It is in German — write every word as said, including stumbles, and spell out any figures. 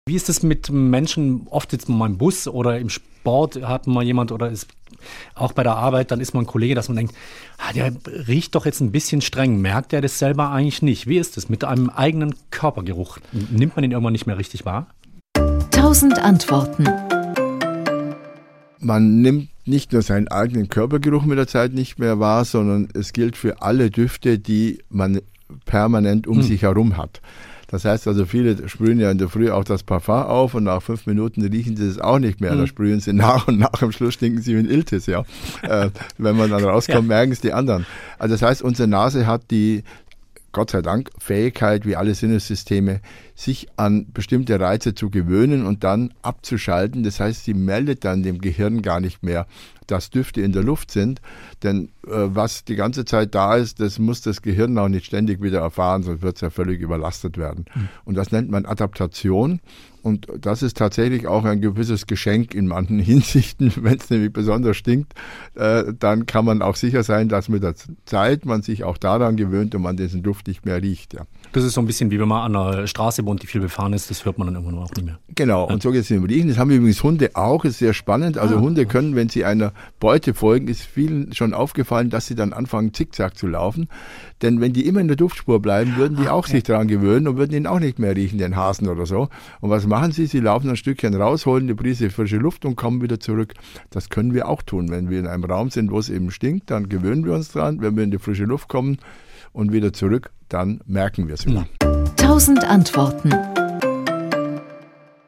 Wie ist es mit Menschen, oft sitzt man mal im Bus oder im Sport, hat man jemand oder ist auch bei der Arbeit, dann ist man ein Kollege, dass man denkt, ah, der riecht doch jetzt ein bisschen streng. Merkt er das selber eigentlich nicht? Wie ist es mit einem eigenen Körpergeruch? Nimmt man ihn irgendwann nicht mehr richtig wahr? Tausend Antworten. Man nimmt nicht nur seinen eigenen Körpergeruch mit der Zeit nicht mehr wahr, sondern es gilt für alle Düfte, die man permanent um hm. sich herum hat. Das heißt also, viele sprühen ja in der Früh auch das Parfum auf und nach fünf Minuten riechen sie es auch nicht mehr. Mhm. Da sprühen sie nach und nach, am Schluss stinken sie wie ein Iltis, ja. äh, wenn man dann rauskommt, ja. merken es die anderen. Also das heißt, unsere Nase hat die, Gott sei Dank, Fähigkeit, wie alle Sinnessysteme, sich an bestimmte Reize zu gewöhnen und dann abzuschalten. Das heißt, sie meldet dann dem Gehirn gar nicht mehr, dass Düfte in der Luft sind. Denn äh, was die ganze Zeit da ist, das muss das Gehirn auch nicht ständig wieder erfahren, sonst wird es ja völlig überlastet werden. Mhm. Und das nennt man Adaptation. Und das ist tatsächlich auch ein gewisses Geschenk in manchen Hinsichten. Wenn es nämlich besonders stinkt, äh, dann kann man auch sicher sein, dass mit der Zeit man sich auch daran gewöhnt und man diesen Duft nicht mehr riecht. Ja. Das ist so ein bisschen wie wenn man an einer Straße wohnt, die viel befahren ist, das hört man dann irgendwann auch nicht mehr. Genau, und so geht es mit dem Riechen. Das haben übrigens Hunde auch, ist sehr spannend. Also ah, Hunde können, wenn sie einer Beute folgen, ist vielen schon aufgefallen, dass sie dann anfangen, zickzack zu laufen. Denn wenn die immer in der Duftspur bleiben, würden die ah, auch okay. sich daran gewöhnen und würden ihn auch nicht mehr riechen, den Hasen oder so. Und was machen sie? Sie laufen ein Stückchen raus, holen eine Prise frische Luft und kommen wieder zurück. Das können wir auch tun. Wenn wir in einem Raum sind, wo es eben stinkt, dann gewöhnen wir uns dran. Wenn wir in die frische Luft kommen und wieder zurück, dann merken wir es wieder. Tausend Antworten.